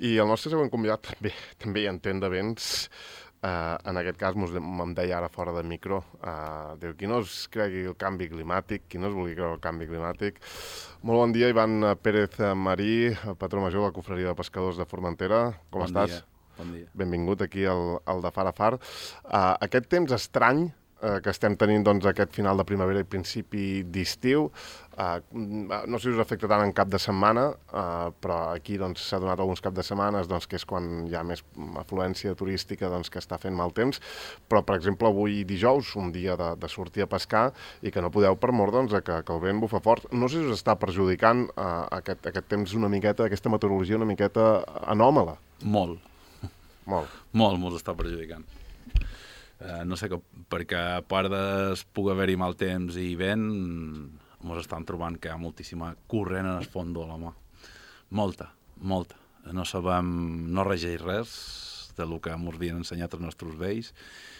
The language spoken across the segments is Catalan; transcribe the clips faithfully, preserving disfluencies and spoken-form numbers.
I el nostre següent convidat també, també hi entén de vents. Uh, en aquest cas, me'n deia ara fora de micro, uh, diu, qui no es cregui el canvi climàtic, qui no es vulgui creure el canvi climàtic. Molt bon dia, Ivan Pérez Marí, patró major de la Confraria de Pescadors de Formentera. Com bon estàs? Dia. Bon dia. Benvingut aquí al, al de Far a Far. Uh, aquest temps estrany uh, que estem tenint doncs, aquest final de primavera i principi d'estiu, uh, no sé si us afecta tant en cap de setmana, uh, però aquí s'ha doncs, donat alguns cap de setmanes doncs, que és quan hi ha més afluència turística doncs, que està fent mal temps, però per exemple avui dijous, un dia de, de sortir a pescar i que no podeu per mort doncs, que, que el vent bufa fort. No sé si us està perjudicant uh, aquest, aquest temps una miqueta, aquesta meteorologia una miqueta anòmala. Molt. Molt. Molt, molt està perjudicant. Uh, no sé, que, perquè a part de pugui haver-hi mal temps i vent, ens estan trobant que hi ha moltíssima corrent en el fons de la mà. Molta, molta. No sabem, no regeix res del que ens havien ensenyat els nostres vells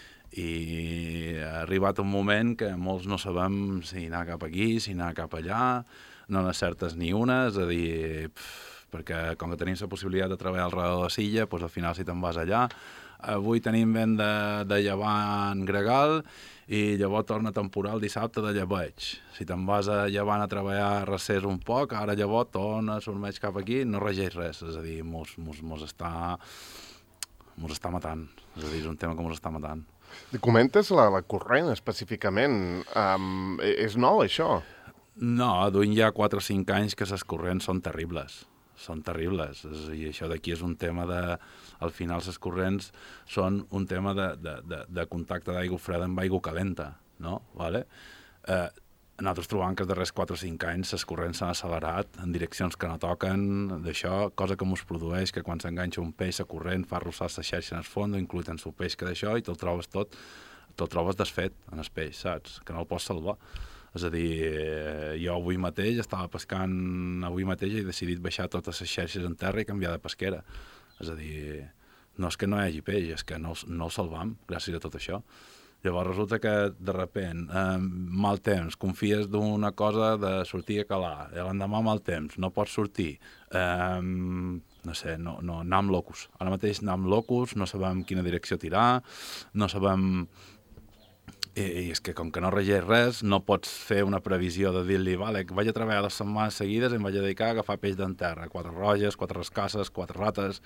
i ha arribat un moment que molts no sabem si anar cap aquí, si anar cap allà, no n'hi certes ni una, és a dir, pff, perquè com que tenim la possibilitat de treballar al redor de la silla, doncs al final si te'n vas allà, avui tenim vent de, de llevant gregal i llavors torna temporal dissabte de llebeig. Si te'n vas a llevant a treballar recés un poc, ara llavors torna, sormeig cap aquí, no regeix res, és a dir, mos, mos, mos, està, mos està matant, és a dir, és un tema que mos està matant. Comentes la, la corrent específicament, um, és nou això? No, duim ja quatre o cinc anys que les corrents són terribles. Són terribles, i això d'aquí és un tema de... Al final, les corrents són un tema de, de, de, de contacte d'aigua freda amb aigua calenta, no? Vale? Eh, nosaltres trobam que els darrers quatre o cinc anys les corrents s'han accelerat en direccions que no toquen, d'això, cosa que ens produeix que quan s'enganxa un peix, la corrent fa arrossar la xarxa en el fons, incluït en el peix que d'això, i te'l trobes tot, te'l trobes desfet en el peix, saps? Que no el pots salvar. És a dir, jo avui mateix estava pescant, avui mateix he decidit baixar totes les xarxes en terra i canviar de pesquera. És a dir, no és que no hi hagi peix, és que no, no el salvam gràcies a tot això. Llavors resulta que, de repent, eh, mal temps, confies d'una cosa de sortir a calar, l'endemà mal temps, no pots sortir, eh, no sé, no, no, anar amb locus. Ara mateix anar amb locus, no sabem quina direcció tirar, no sabem... I, i és que com que no regeix res, no pots fer una previsió de dir-li, vale, que vaig a treballar dues setmanes seguides i em vaig a dedicar a agafar peix d'en terra, quatre roges, quatre rascasses, quatre rates,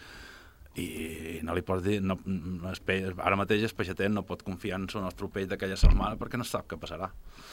i no li pots dir, no, peix, ara mateix el peixater no pot confiar en el nostre peix d'aquella setmana perquè no sap què passarà.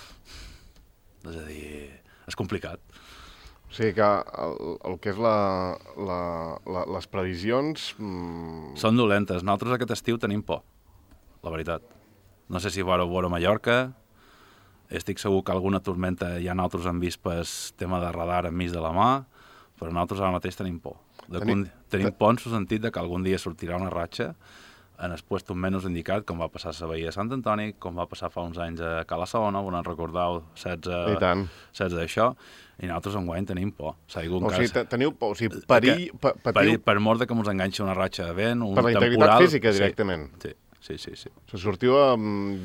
És a dir, és complicat. O sigui que el, el que és la, la, la, les previsions... Mmm... Són dolentes. Nosaltres aquest estiu tenim por, la veritat. No sé si vareu veure Mallorca, estic segur que alguna tormenta ja nosaltres hem vist pel tema de radar enmig de la mà, però nosaltres ara mateix tenim por. Tenim, tenim por en el sentit de que algun dia sortirà una ratxa en el puesto menys indicat, com va passar a la Baia de Sant Antoni, com va passar fa uns anys a Cala Saona, on en recordeu setze d'això, i nosaltres enguany tenim por. O sigui, o sigui cas, teniu por, o sigui, perill... Per, patiu... per, per mort de que ens enganxi una ratxa de vent, un temporal... Per la integritat temporal, física, directament. Sí, sí, sí. sí. O sigui, sortiu a,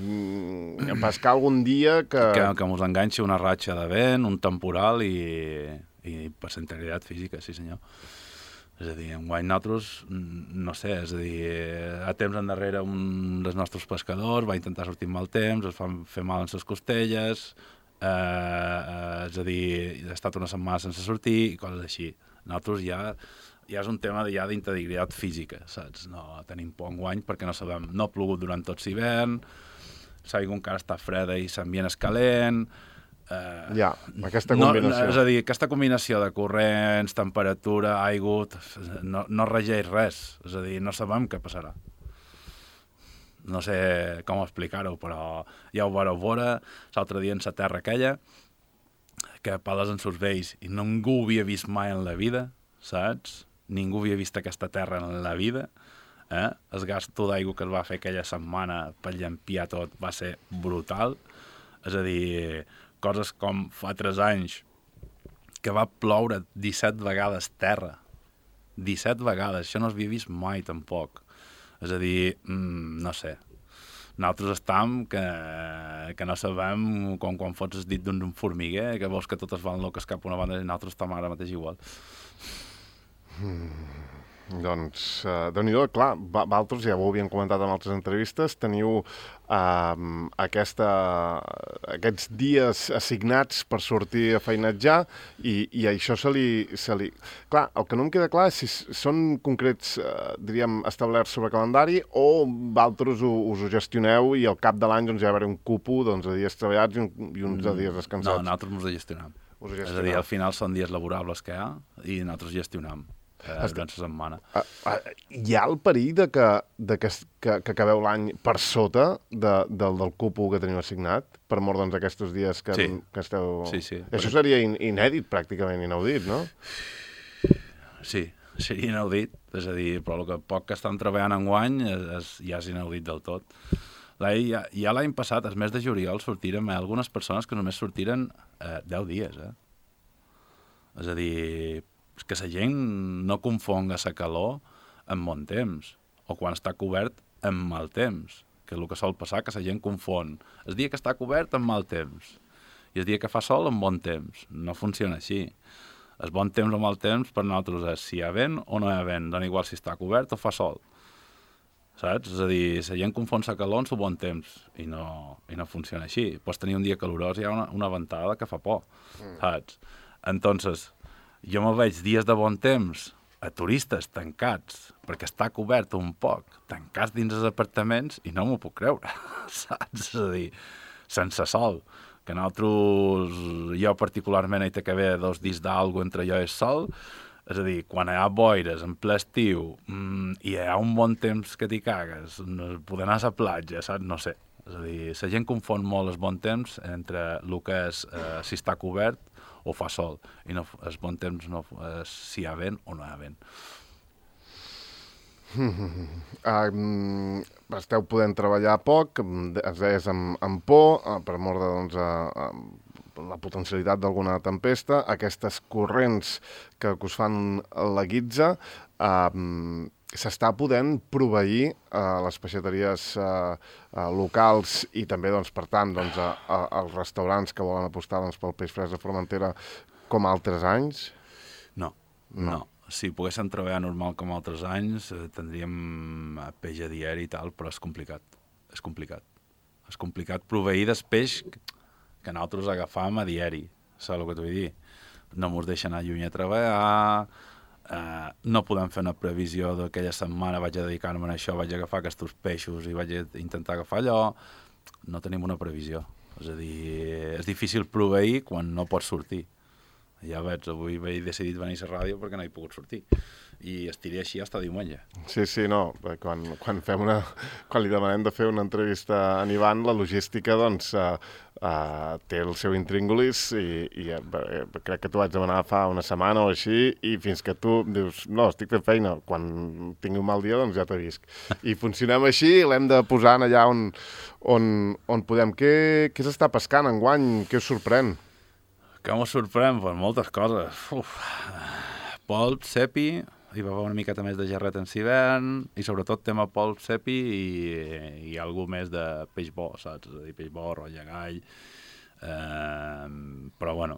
a pescar algun dia que... Que, que ens enganxi una ratxa de vent, un temporal i, i per la integritat física, sí senyor. És a dir, enguany nosaltres, no sé, és a dir, a temps endarrere un dels nostres pescadors va intentar sortir amb mal temps, es van fer mal en les costelles, eh, eh, és a dir, ha estat una setmana sense sortir i coses així. Nosaltres ja, ja és un tema ja d'integritat física, saps? No tenim por enguany perquè no sabem, no ha plogut durant tot l'hivern, l'aigua encara està freda i l'ambient és calent... Uh, ja, aquesta combinació. No, és a dir, aquesta combinació de corrents, temperatura, aigua, no, no regeix res. És a dir, no sabem què passarà. No sé com explicar-ho, però ja ho vareu veure l'altre dia en la terra aquella, que pales en sus vells i ningú ho havia vist mai en la vida, saps? Ningú havia vist aquesta terra en la vida. Eh? El gasto d'aigua que es va fer aquella setmana per llampiar tot va ser brutal. És a dir... coses com fa tres anys que va ploure disset vegades terra. disset vegades, això no s'havia vist mai tampoc. És a dir, mmm, no sé, nosaltres estam que, que no sabem com quan fots el dit d'un formiguer, que veus que totes van loques cap a una banda i nosaltres estem ara mateix igual. Mm. Doncs, uh, déu-n'hi-do, clar, vosaltres, ja ho havíem comentat en altres entrevistes, teniu uh, aquesta, aquests dies assignats per sortir a feinatjar i, i això se li, se li... Clar, el que no em queda clar és si són concrets, uh, diríem, establerts sobre calendari o vosaltres ho, us ho gestioneu i al cap de l'any doncs, hi ha d'haver un cupo doncs, de dies treballats i, un, i uns de dies descansats. No, nosaltres ens ho gestionem. Us ho gestionem. És a dir, al final són dies laborables que hi ha i nosaltres gestionem. Eh, durant la setmana. Uh, uh, hi ha el perill de que, de que, que, que acabeu l'any per sota de, del, del cupo que teniu assignat, per mort doncs, aquests dies que, sí. que esteu... Sí, sí. Això seria in, inèdit, pràcticament inaudit, no? Sí, seria inaudit. És a dir, però el que poc que estan treballant enguany és, és, ja és inaudit del tot. Ja, ja l'any passat, el mes de juliol, sortirem eh, algunes persones que només sortiren eh, deu dies. Eh? És a dir... que la gent no confonga la calor amb bon temps, o quan està cobert amb mal temps, que és el que sol passar, que la gent confon el dia que està cobert amb mal temps i el dia que fa sol amb bon temps. No funciona així. El bon temps o mal temps per nosaltres és si hi ha vent o no hi ha vent, dona igual si està cobert o fa sol. Saps? És a dir, la gent confon la calor amb el bon temps i no, i no funciona així. Pots tenir un dia calorós i hi ha una, una ventada que fa por, saps? Entonces, jo me veig dies de bon temps a turistes tancats, perquè està cobert un poc, tancats dins els apartaments i no m'ho puc creure, saps? És a dir, sense sol, que nosaltres, jo particularment he de haver dos dies d'algo entre jo i el sol, és a dir, quan hi ha boires en ple estiu mmm, i hi ha un bon temps que t'hi cagues, poder anar a la platja, saps? No sé. És a dir, la gent confon molt el bon temps entre el que és eh, si està cobert o fa sol, i no, el bon temps no, és si hi ha vent o no hi ha vent. Uh, esteu podent treballar poc, es deies amb, amb por, uh, per mort de doncs, uh, uh, la potencialitat d'alguna tempesta, aquestes corrents que, que us fan la guitza, uh, s'està podent proveir a uh, les peixateries uh, uh, locals i també, doncs, per tant, doncs, a, a, als restaurants que volen apostar doncs, pel peix fresc de Formentera com altres anys? No, no. no. Si poguéssim treballar normal com altres anys, eh, tindríem peix a diari i tal, però és complicat. És complicat. És complicat proveir del peix que nosaltres agafam a diari. Saps el que t'ho vull dir? No mos deixa anar lluny a treballar, eh, no podem fer una previsió d'aquella setmana vaig a dedicar-me a això, vaig a agafar aquests peixos i vaig a intentar agafar allò. No tenim una previsió. És a dir, és difícil proveir quan no pots sortir. Ja veig, avui he decidit venir a la ràdio perquè no he pogut sortir. I estiré així fins diumenge. Sí, sí, no. Quan, quan, fem una, quan li demanem de fer una entrevista a en Ivan, la logística, doncs, uh, uh, té el seu intríngulis i, i uh, crec que t'ho vaig demanar fa una setmana o així i fins que tu dius, no, estic fent feina. Quan tingui un mal dia, doncs ja t'avisc. I funcionem així i l'hem de posar allà on, on, on podem. Què, què s'està pescant enguany? Què us sorprèn? Que m'ho sorprèn? Pues moltes coses. Uf. Polp, cepi, hi va haver una miqueta més de gerret en hivern, i sobretot tema polp, cepi i, i alguna més de peix bo, saps? És a dir, peix bo, rolla gall, eh, però bueno,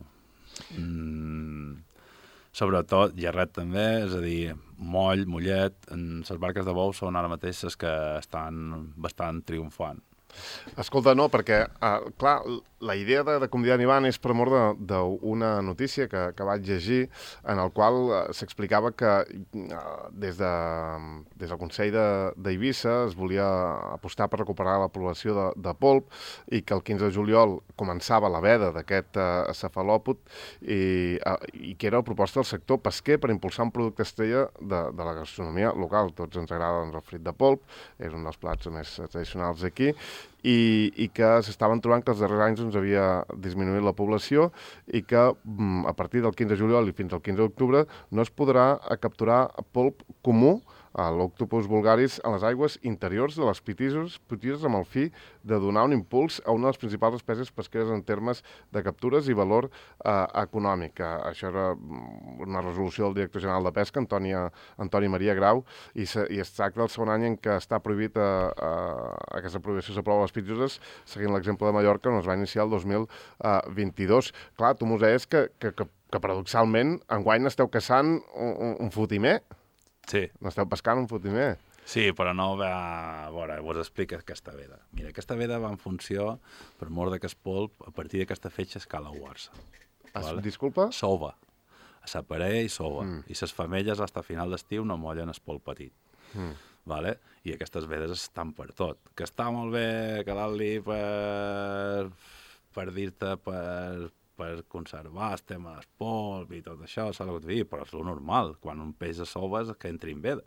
mm, sobretot gerret també, és a dir, moll, mollet, les barques de bou són ara mateix les que estan bastant triomfant. Escolta, no, perquè, uh, clar, la idea de, de convidar en Ivan és per amor d'una notícia que, que vaig llegir en el qual uh, s'explicava que uh, des, de, des del Consell d'Eivissa es volia apostar per recuperar la població de, de polp i que el quinze de juliol començava la veda d'aquest uh, cefalòpod i, uh, i que era la proposta del sector pesquer per impulsar un producte estrella de, de la gastronomia local. Tots ens agrada doncs, el frit de polp, és un dels plats més tradicionals d'aquí, i, i que s'estaven trobant que els darrers anys doncs, havia disminuït la població i que a partir del quinze de juliol i fins al quinze d'octubre no es podrà capturar polp comú, l'Octopus vulgaris, en les aigües interiors de les pitises, pitises amb el fi de donar un impuls a una de les principals espècies pesqueres en termes de captures i valor eh, econòmic. Això era una resolució del director general de Pesca, Antònia, Antoni Maria Grau, i, se, i es tracta del segon any en què està prohibit a, a, a aquesta prohibició s'aprova a les pitises, seguint l'exemple de Mallorca, on es va iniciar el dos mil vint-i-dos. Clar, tu mos deies que, que, que, que paradoxalment enguany esteu caçant un, un fotimer. Sí. N'esteu pescant un fotimer. Sí, però no va... A veure, us explica aquesta veda. Mira, aquesta veda va en funció, per mort de que es polp, a partir d'aquesta fetge escala uar-se. Vale? Disculpa? Sova. S'aparella i sova. Mm. I les femelles, fins a final d'estiu, no mollen el polp petit. Mm. Vale? I aquestes vedes estan per tot. Que està molt bé quedar-li per, per dir-te, per, per conservar el tema del polp i tot això, saps el que et dic? Però és lo normal. Quan un peix a sova és que entri en veda.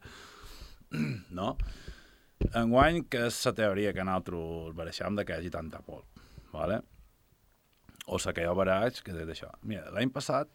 No? Enguany, que és la teoria que nosaltres bareixam de que hi hagi tanta polp. Vale? O la que jo baraix, que és d'això. Mira, l'any passat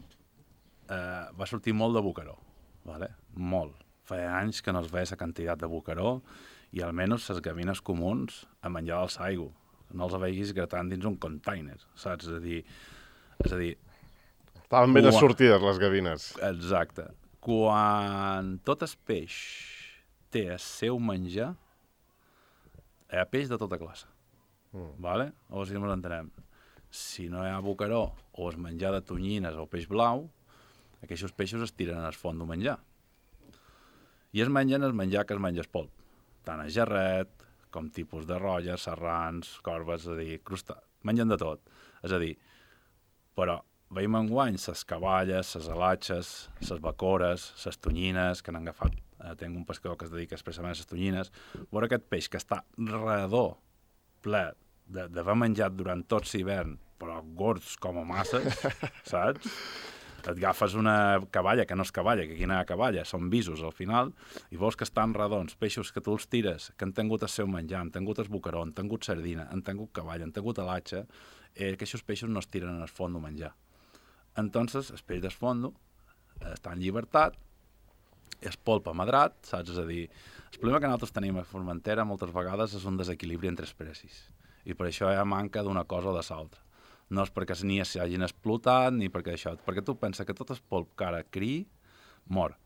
eh, va sortir molt de bocaró. Vale? Molt. Feia anys que no es veia la quantitat de bocaró i almenys les gavines comuns a menjar del saigo. No els veiguis gratant dins un container, saps? És a dir... És a dir Estaven ben quan... assortides, les gavines. Exacte. Quan tot el peix té el seu menjar, hi ha peix de tota classe. Mm. Vale? O si ens entenem. Si no hi ha bocaró o es menjar de tonyines o peix blau, aquests peixos es tiren al fons de menjar. I es mengen el menjar que es menja el polp. Tant a gerret, com tipus de rotlles, serrans, corbes, és a dir, crusta... Mengen de tot. És a dir, però veiem enguany les cavalles, les alatxes, les bacores, les tonyines, que n'han agafat... Eh, tinc un pescador que es dedica expressament a les tonyines. Veure aquest peix que està redó, ple, d'haver menjat durant tot l'hivern, però gords com a masses, saps? Et agafes una cavalla, que no és cavalla, que aquí no hi ha cavalla, són visos al final, i veus que estan redons, peixos que tu els tires, que han tingut el seu menjar, han tingut el bocaró, han tingut sardina, han tingut cavalla, han tingut alatxa, eh, que aquests peixos no es tiren en el fons de menjar. Entonces, el peix del fons està en llibertat, és polp amadrat, saps? És a dir, el problema que nosaltres tenim a Formentera moltes vegades és un desequilibri entre espècies, i per això hi ha manca d'una cosa o de l'altra. No és perquè ni s'hagin explotat, ni perquè això... Perquè tu pensa que tot el polp que ara cri, mor.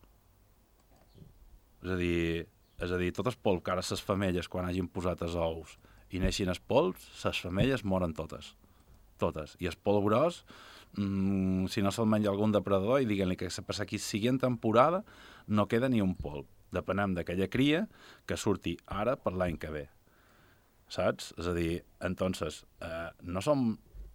És a dir, és a dir, tot el polp que ara les femelles, quan hagin posat els ous i neixin els polps, les femelles moren totes. Totes. I el polp gros, mmm, si no se'l menja algun depredador, i diguem-li que per la següent temporada no queda ni un polp. Depenem d'aquella cria que surti ara per l'any que ve. Saps? És a dir, entonces, eh, no som...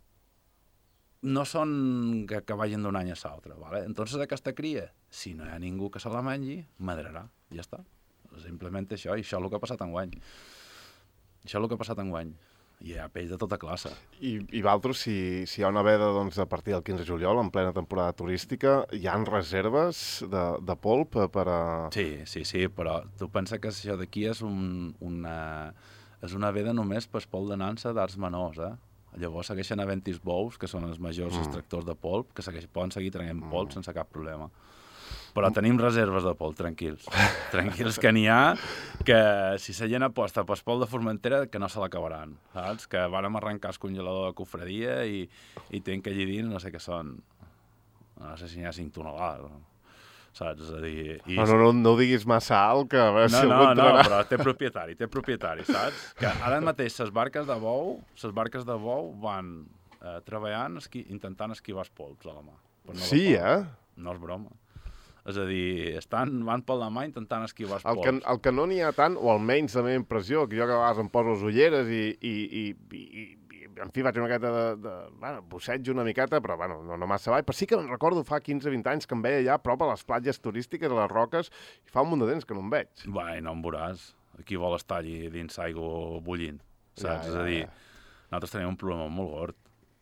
no són que, que vagin d'un any a l'altre, ¿vale? Entonces aquesta cria, si no hi ha ningú que se la mengi, madrarà, ja està. Simplement això, i això és el que ha passat enguany. Això és el que ha passat enguany. Hi ha peix de tota classe. I, i Valtros, si, si hi ha una veda doncs, a partir del quinze de juliol, en plena temporada turística, hi ha reserves de, de polp per a... Sí, sí, sí, però tu pensa que això d'aquí és, un, una, és una veda només per polp de nansa d'arts menors, eh? Llavors segueixen havent-hi bous, que són els majors mm. extractors de polp, que segueix, poden seguir traient mm. polp sense cap problema. Però tenim reserves de polp, tranquils. Tranquils que n'hi ha, que si la gent aposta pel polp de Formentera, que no se l'acabaran, saps? Que vàrem arrencar el congelador de cofredia i, i tenen que allí dins, no sé què són, no sé si n'hi ha cinc tonelades, saps? És a dir... I... No, no, no, no ho diguis massa alt, que a veure no, si no, algú entrarà. No, però té propietari, té propietari, saps? Que ara mateix les barques de bou, les barques de bou van eh, treballant, esqui, intentant esquivar els polps a la mà. No sí, eh? No és broma. És a dir, estan, van per la mà intentant esquivar els el polps. Que, el que no n'hi ha tant, o almenys la meva impressió, que jo que a vegades em poso les ulleres i, i, i, i, i en fi, faig una miqueta de... de bueno, busseig una miqueta, però bueno, no, no massa avall. Però sí que em recordo fa quinze vint anys que em veia allà a prop a les platges turístiques, a les roques, i fa un munt de temps que no em veig. Bé, no em veuràs. Qui vol estar allí dins aigua bullint, saps? Ja, ja, és a dir, ja. nosaltres tenim un problema molt gord.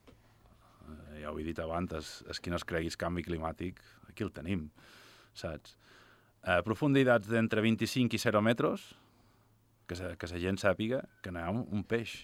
Ja ho he dit abans, és, és qui no es creguis canvi climàtic, aquí el tenim, saps? A profunditats d'entre vint-i-cinc i zero metres, que, se, que la gent sàpiga que no hi ha un, un peix.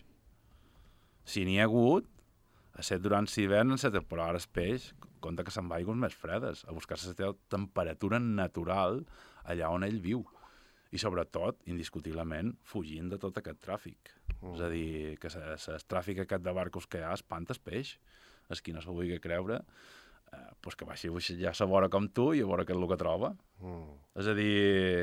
Si n'hi ha hagut, a set durant l'hivern, en set, però ara el peix, compta que se'n va aigües més fredes, a buscar la seva temperatura natural allà on ell viu. I sobretot, indiscutiblement, fugint de tot aquest tràfic. Mm. És a dir, que el tràfic aquest de barcos que hi ha espanta el peix. És qui no s'ho vulgui creure, eh, pues que baixi ja a vora com tu i a veure què és el que troba. Mm. És a dir,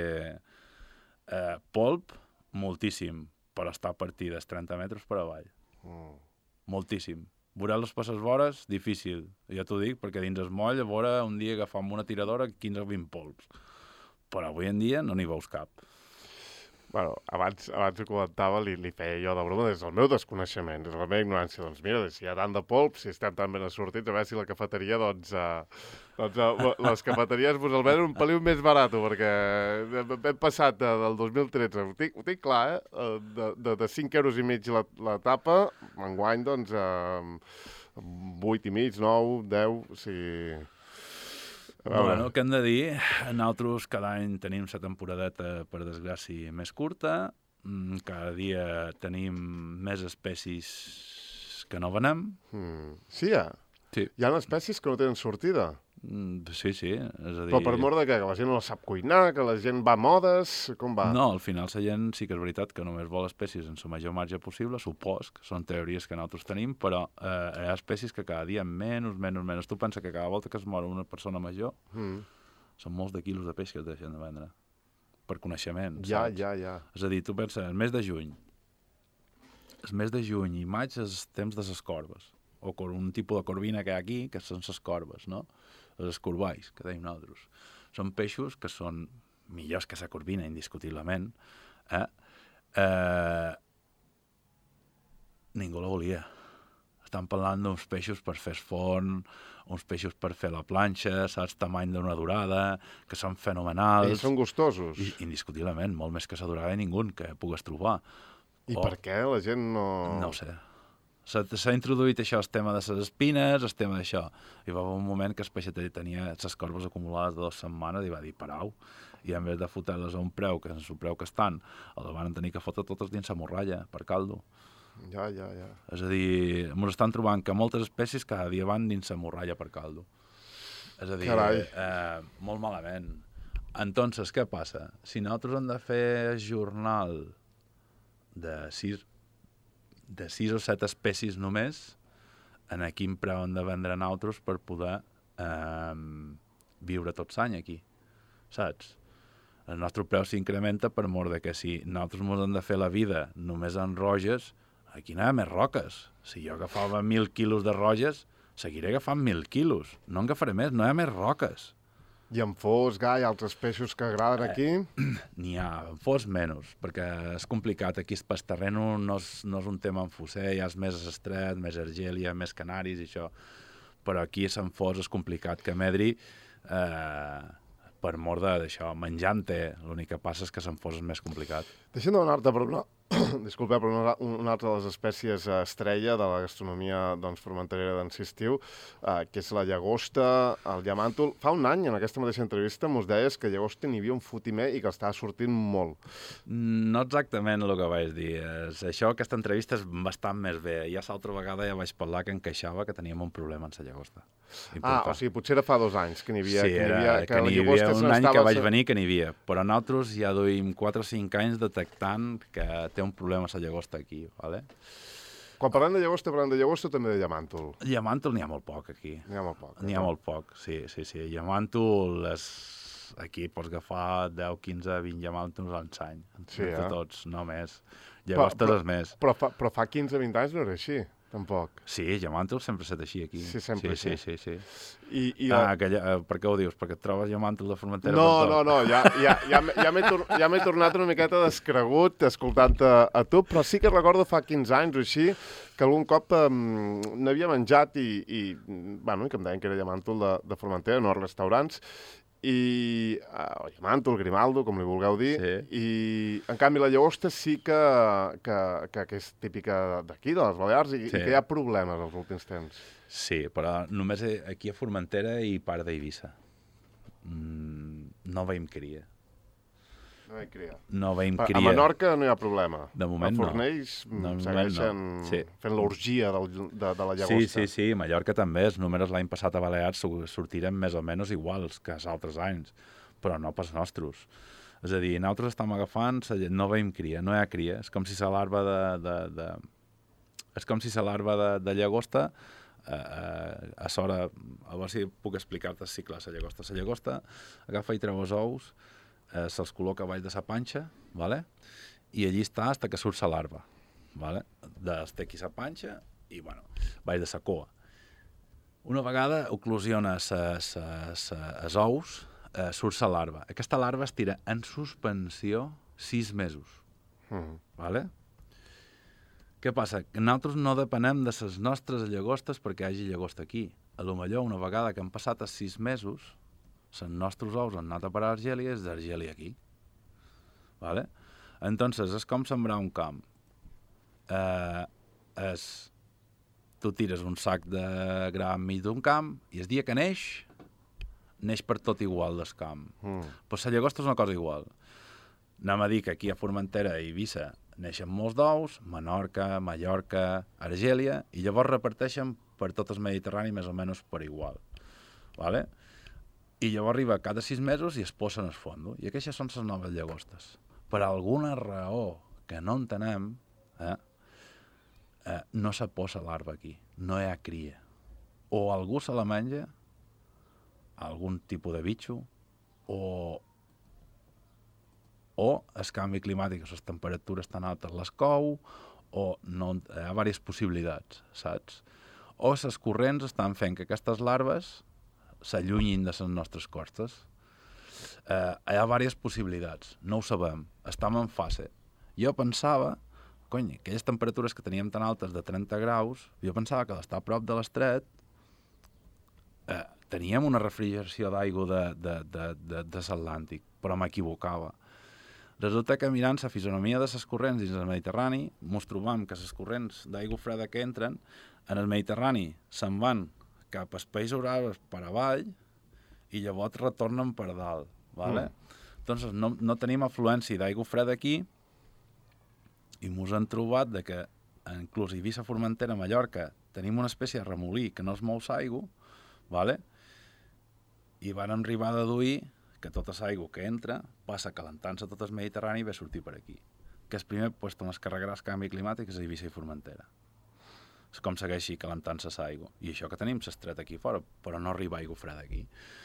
eh, polp, moltíssim, però està a partir dels trenta metres per avall. Mm. Moltíssim. Veure-los per les vores, difícil. Ja t'ho dic, perquè dins el moll, a veure, un dia agafam una tiradora quinze o vint polps. però avui en dia no n'hi veus cap. Bueno, abans, abans ho comentava, li, li feia jo de broma des del meu desconeixement, des de la meva ignorància. Doncs mira, si hi ha tant de polp, si estem tan ben assortits, a veure si la cafeteria, doncs, uh, doncs uh, les cafeteries pues, almenys un peliu més barat, perquè hem passat de, del dos mil tretze, ho tinc, ho tinc clar, eh? De, de, de cinc euros i mig la, la tapa, enguany, doncs, uh, vuit i mig, nou, deu, o sigui... Bueno, què hem de dir? Nosaltres cada any tenim la temporadeta, per desgràcia, més curta. Cada dia tenim més espècies que no venem. Mm. Sí, ja? Sí. Hi ha espècies que no tenen sortida? Mm, sí, sí. És a dir... Però per mort de què? Que la gent no sap cuinar, que la gent va a modes, com va? No, al final la gent sí que és veritat que només vol espècies en la major marge possible, supos, que són teories que nosaltres tenim, però eh, hi ha espècies que cada dia menys, menys, menys. Tu pensa que cada volta que es mor una persona major mm. són molts de quilos de peix que es deixen de vendre, per coneixement, ja, saps? Ja, ja, És a dir, tu pensa, el mes de juny, el mes de juny i maig és temps de les corbes, o un tipus de corvina que hi ha aquí, que són les corbes, no? Els escorballs, que deim nosaltres. Són peixos que són millors que la corvina, indiscutiblement. Eh? Eh... Ningú la volia. Estan parlant d'uns peixos per fer forn, uns peixos per fer la planxa, saps, tamany d'una dorada, que són fenomenals. I són gustosos. I, indiscutiblement, molt més que la dorada de ningú que pugues trobar. I o... per què la gent no... No ho sé. S'ha introduït això, el tema de les espines, el tema d'això. I va haver un moment que el peixater tenia les corbes acumulades de dues setmanes i va dir, parau. I en vez de fotre-les a un preu, que és el preu que estan, els van tenir que fotre totes dins la morralla, per caldo. Ja, ja, ja. És a dir, ens estan trobant que moltes espècies cada dia van dins la morralla per caldo. És a dir, eh, molt malament. Entonces, què passa? Si nosaltres hem de fer jornal de sis... de sis o set espècies només, en a quin preu hem de vendre nosaltres per poder eh, viure tot l'any aquí, saps? El nostre preu s'incrementa per mort de que si nosaltres ens hem de fer la vida només en roges, aquí no hi ha més roques. Si jo agafava mil quilos de roges, seguiré agafant mil quilos. No en agafaré més, no hi ha més roques. I en fos, gai, altres peixos que agraden aquí? Eh, N'hi ha, en fos menys, perquè és complicat. Aquí el terreno no és, no és un tema en fosser, ja és més estret, més argèlia, més canaris i això. Però aquí en fos és complicat, que medri eh, per mort d'això, menjant-te. L'únic que passa és que se'n fos és més complicat. Deixem de donar-te per una... Disculpeu, però una, una altra de les espècies estrella de la gastronomia doncs, formenterera d'Ensistiu, eh, que és la llagosta, el llamàntol. Fa un any, en aquesta mateixa entrevista, mos deies que llagosta n'hi havia un fotimer i que estava sortint molt. No exactament el que vaig dir. És, això, aquesta entrevista és bastant més bé. Ja l'altra vegada ja vaig parlar que encaixava que teníem un problema amb la llagosta. Important. Ah, o sigui, potser era fa dos anys que n'hi havia... Sí, que era, n'hi havia, que, que n'hi havia un any que vaig venir que n'hi havia. Però nosaltres ja duim quatre o cinc anys detectant que té un problema a la llagosta aquí, ¿vale? Quan parlem de llagosta, parlem de llagosta o també de llamàntol? Llamàntol n'hi ha molt poc, aquí. N'hi ha molt poc. N'hi ha molt poc, sí, sí, sí. Llamàntol, és... aquí pots agafar deu, quinze, vint llamàntols a l'any. Sí, eh? Tots, no més. Llagostes és més. Però fa, però fa quinze, vint anys no era així, tampoc. Sí, llamàntol sempre ha estat així, aquí. Sí, sempre sí. Sí, sí, sí, sí. I, i ah, la... que, uh, per què ho dius? Perquè et trobes llamàntol de Formentera? No, no, no, ja, ja, ja, ja m'he tor ja tornat una miqueta descregut escoltant-te a, a tu, però sí que recordo fa quinze anys o així que algun cop um, n'havia menjat i, i, bueno, que em deien que era llamàntol de, de Formentera, no als restaurants, i uh, llamàntol, grimaldo, com li vulgueu dir, sí. I en canvi la llagosta sí que, que, que, que és típica d'aquí, de les Balears, i, sí. I que hi ha problemes els últims temps. Sí, però només aquí a Formentera i part d'Eivissa. Mm, no veiem cria. No veiem cria. No veiem cria. A Menorca no hi ha problema. De moment no. A Fornells no. segueixen no. Sí. fent l'orgia de, de la llagosta. Sí, sí, sí. Mallorca també. Els números l'any passat a Balears sortiren més o menys iguals que els altres anys, però no pels nostres. És a dir, nosaltres estem agafant, no veiem cria, no hi ha cria. És com si la larva de... de, de... És com si la larva de, de llagosta Uh, a sobre, a veure si puc explicar-te el cicle de la llagosta. La llagosta agafa i treu els ous, uh, se'ls col·loca baix de la panxa, vale? I allí està fins que surt la larva. Vale? Té aquí la panxa i, bueno, baix de la cua. Una vegada oclusiona ses, ses, els ous, eh, surt la larva. Aquesta larva es tira en suspensió sis mesos. Mm. Vale? Què passa? Que nosaltres no depenem de les nostres llagostes perquè hi hagi llagosta aquí. A lo millor, una vegada que han passat els sis mesos, els nostres ous han anat a parar a Argèlia i és d'Argèlia aquí. Vale? Entonces, és com sembrar un camp. Eh, és... Tu tires un sac de gra enmig d'un camp i el dia que neix, neix per tot igual del camp. Mm. Però la llagosta és una cosa igual. Anem a dir que aquí a Formentera i Eivissa neixen molts d'ous, Menorca, Mallorca, Argèlia, i llavors reparteixen per tot el Mediterrani més o menys per igual. Vale? I llavors arriba cada sis mesos i es posen el fondo. I aquestes són les noves llagostes. Per alguna raó que no entenem, eh, eh, no se posa larva aquí, no hi ha cria. O algú se la menja, algun tipus de bitxo, o, o el canvi climàtic, les temperatures tan altes les cou, o no, hi ha diverses possibilitats, saps? O les corrents estan fent que aquestes larves s'allunyin de les nostres costes. Eh, hi ha diverses possibilitats, no ho sabem, estem en fase. Jo pensava, cony, aquelles temperatures que teníem tan altes de trenta graus, jo pensava que d'estar a prop de l'estret eh, teníem una refrigeració d'aigua de, de, de, de, de l'Atlàntic, però m'equivocava. Resulta que mirant la fisonomia de les corrents dins del Mediterrani, mos trobam que les corrents d'aigua freda que entren en el Mediterrani se'n van cap als països àrabs per avall i llavors retornen per dalt. Vale? Mm. Entonces, no, no tenim afluència d'aigua freda aquí i mos han trobat de que inclús a Eivissa, Formentera, Mallorca tenim una espècie de remolí que no es mou l'aigua, vale? I van arribar a deduir que tota l'aigua que entra passa calentant-se tot el Mediterrani i ve a sortir per aquí. Que el primer lloc on es carregarà el canvi climàtic és a Eivissa i Formentera. És com segueixi calentant-se l'aigua. I això que tenim s'estret aquí fora, però no arriba aigua freda aquí.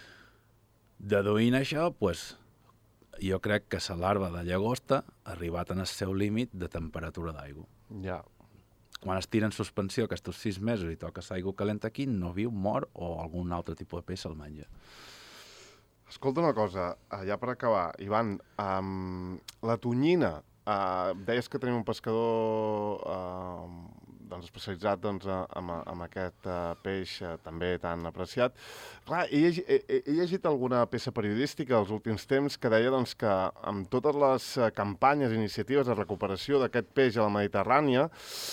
Deduint això, pues, jo crec que la larva de llagosta ha arribat en el seu límit de temperatura d'aigua. Ja. Quan es tira en suspensió aquests sis mesos i toca l'aigua calenta aquí, no viu, mor o algun altre tipus de peix se'l menja. Escolta una cosa, ja per acabar, Ivan, um, la tonyina, uh, deies que tenim un pescador uh, doncs, especialitzat doncs, amb, amb aquest uh, peix uh, també tan apreciat. Clar, he, he, he llegit alguna peça periodística als últims temps que deia doncs, que amb totes les uh, campanyes i iniciatives de recuperació d'aquest peix a la Mediterrània,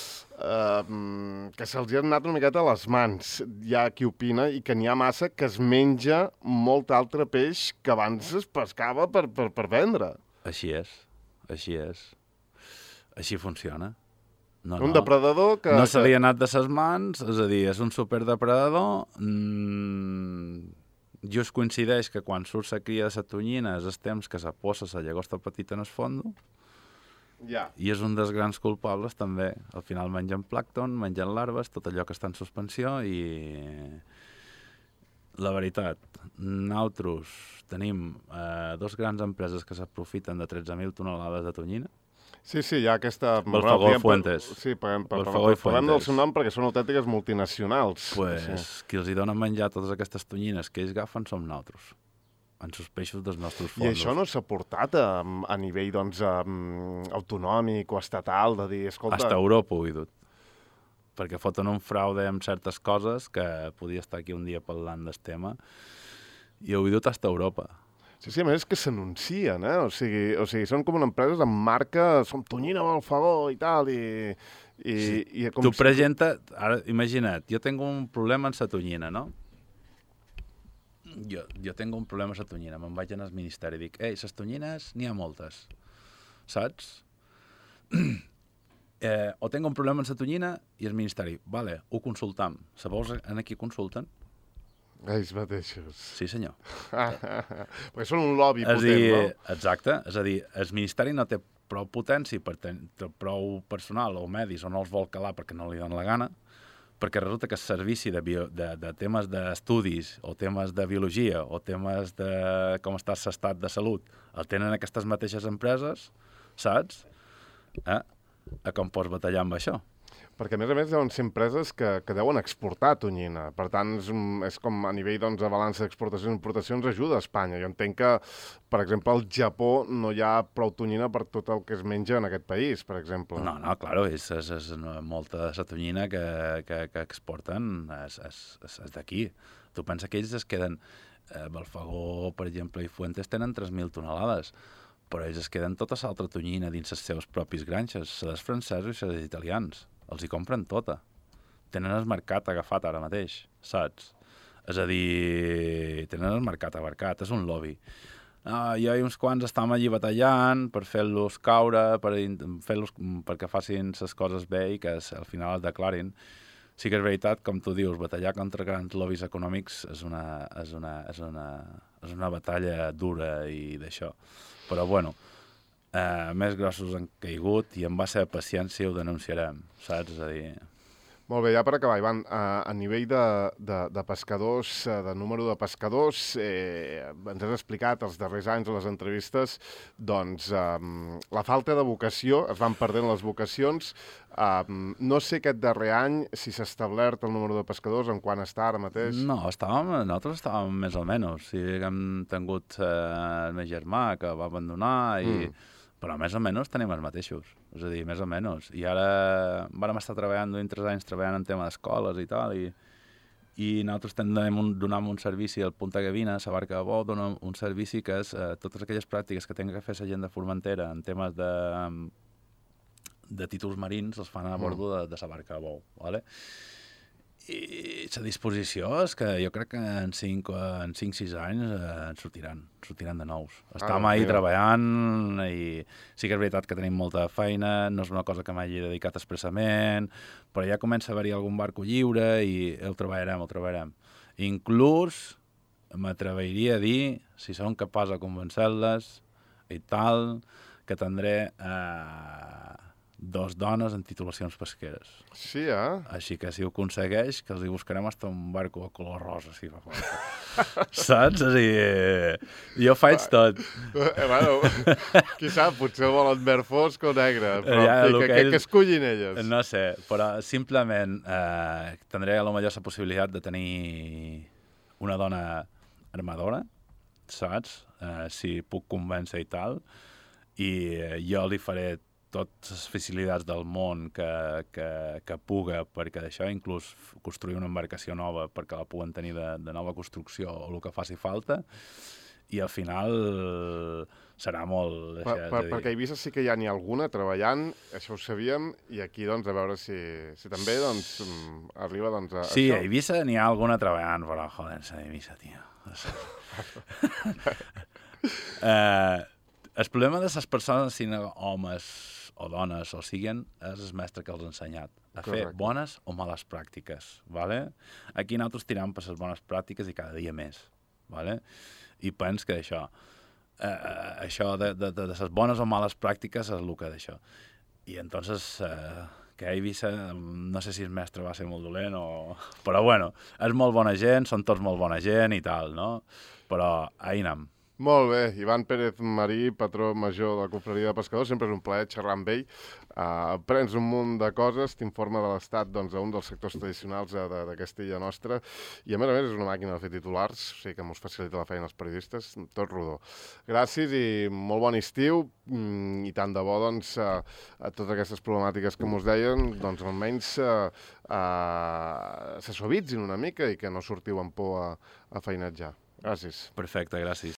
Uh, que se'ls ha anat una miqueta a les mans. Hi ha qui opina i que n'hi ha massa que es menja molt altre peix que abans es pescava per, per, per vendre. Així és, així és. Així funciona. No, un no. depredador que... No se li ha anat de ses mans, és a dir, és un superdepredador. Mm, just coincideix que quan surt la cria de la tonyina és el temps que se posa la llagosta petita en el fondo. Ja. I és un dels grans culpables també. Al final mengen plàncton, mengen larves, tot allò que està en suspensió i la veritat, nosaltres tenim eh, dos grans empreses que s'aprofiten de tretze mil tonelades de tonyina. Sí, sí, hi ha aquesta... Balfagó i Fuentes. Sí, parlem Balfagó i Fuentes. Parlem del seu nom perquè són autèntiques multinacionals. Pues, sí. Qui els hi dona menjar totes aquestes tonyines que ells agafen som nosaltres, en els peixos dels nostres fondos. I això no s'ha portat a, a nivell doncs, um, autonòmic o estatal, de dir, escolta... Hasta Europa ho he dut. Perquè foten un fraude amb certes coses que podia estar aquí un dia parlant del tema i ho he dut hasta Europa. Sí, sí, a més és que s'anuncien, eh? O sigui, o sigui, són com una empresa amb marca, som tonyina Balfagó i tal, i... i, sí. i com tu presenta, ara imagina't, jo tengo un problema en la tonyina, no? Jo, jo tengo un problema amb la tonyina, me'n vaig anar al ministeri i dic, ei, les tonyines n'hi ha moltes, saps? eh, o tengo un problema amb la tonyina i el ministeri, vale, ho consultam. Sabeu en qui consulten? Ells mateixos. Sí, senyor. Perquè són un lobby és potent, dir, no? Exacte, és a dir, el ministeri no té prou potència, per tenir prou personal o medis o no els vol calar perquè no li donen la gana, perquè resulta que el servici de, bio, de, de temes d'estudis o temes de biologia o temes de com està l'estat de salut el tenen aquestes mateixes empreses, saps? Eh? A com pots batallar amb això? Perquè, a més a més, deuen ser empreses que, que deuen exportar tonyina. Per tant, és, és com a nivell doncs, de balança d'exportacions i importacions ajuda a Espanya. Jo entenc que, per exemple, al Japó no hi ha prou tonyina per tot el que es menja en aquest país, per exemple. No, no, claro, és, és, és molta de la tonyina que, que, que exporten és, és, és, és d'aquí. Tu pensa que ells es queden... Eh, Balfagó, per exemple, i Fuentes tenen tres mil tonelades, però ells es queden tota l'altra tonyina dins els seus propis granxes, se les francesos i se les italians. Els hi compren tota. Tenen el mercat agafat ara mateix, saps? És a dir, tenen el mercat abarcat, és un lobby. Uh, hi ha uns quants estem allí batallant per fer-los caure, per fer-los perquè facin les coses bé i que al final es declarin. Sí que és veritat, com tu dius, batallar contra grans lobbies econòmics és una, és una, és una, és una batalla dura i d'això. Però, bueno, eh, més grossos han caigut i amb base de paciència ho denunciarem, saps? És a dir... Molt bé, ja per acabar, Ivan, a, a nivell de, de, de pescadors, de número de pescadors, eh, ens has explicat els darrers anys a les entrevistes, doncs eh, la falta de vocació, es van perdent les vocacions. Eh, no sé aquest darrer any si s'ha establert el número de pescadors, en quant està ara mateix. No, estàvem, nosaltres estàvem més o menys. Sí, hem tingut eh, el meu germà que va abandonar i... Mm. Però més o menys tenim els mateixos, és a dir, més o menys. I ara vam estar treballant durant tres anys treballant en tema d'escoles i tal, i, i nosaltres donem un, donem un servici al Punta Gavina, a la barca de bou, donem un servici que és eh, totes aquelles pràctiques que tenen que fer la gent de Formentera en temes de, de títols marins, els fan a bordo de, de la barca de bou, ¿vale? I la disposició és que jo crec que en cinc en sis anys eh, en sortiran, sortiran de nous. Estem ah, ahí mira. treballant i sí que és veritat que tenim molta feina, no és una cosa que m'hagi dedicat expressament, però ja comença a haver-hi algun barco lliure i el treballarem, el treballarem. Inclús m'atreviria a dir, si són capaç de convencer-les i tal, que tindré... Eh, dos dones en titulacions pesqueres. Sí, eh? Així que si ho aconsegueix, que els hi buscarem hasta un barco de color rosa, si fa falta. Saps? O sigui, jo faig tot. Eh, bueno, qui sap, potser volen verd fosc o negre, però ja, que, que, ells... que escollin elles. No sé, però simplement eh, tindré a lo millor la possibilitat de tenir una dona armadora, saps? Eh, si puc convèncer i tal, i eh, jo li faré totes les facilitats del món que, que, que puga perquè d'això, inclús construir una embarcació nova perquè la puguen tenir de, de nova construcció o el que faci falta, i al final serà molt... Per, per, perquè a Eivissa sí que ja n'hi ha alguna treballant, això ho sabíem, i aquí doncs a veure si, si també doncs, arriba doncs, a sí, això. a Eivissa n'hi ha alguna treballant, però joder, a Eivissa, tio. uh, el problema de les persones, si no homes o dones o siguen, és el mestre que els ha ensenyat a Correcte. fer bones o males pràctiques. ¿Vale? Aquí nosaltres tirem per les bones pràctiques i cada dia més. ¿Vale? I pens que això, eh, això de, de, de les bones o males pràctiques és el que d'això. I entonces, eh, que a Eivissa, no sé si el mestre va ser molt dolent o... Però bueno, és molt bona gent, són tots molt bona gent i tal, no? Però ahí anem. Molt bé, Ivan Pérez Marí, patró major de la Confraria de Pescadors, sempre és un plaer xerrar amb ell. Uh, aprens un munt de coses, t'informa de l'estat doncs, d'un dels sectors tradicionals d'aquesta illa nostra, i a més a més és una màquina de fer titulars, o sigui que mos facilita la feina als periodistes, tot rodó. Gràcies i molt bon estiu, i tant de bo doncs, a, a totes aquestes problemàtiques que mos deien, doncs almenys uh, uh, se suavitzin una mica i que no sortiu amb por a, a feinatjar. Gràcies. Perfecte, gràcies.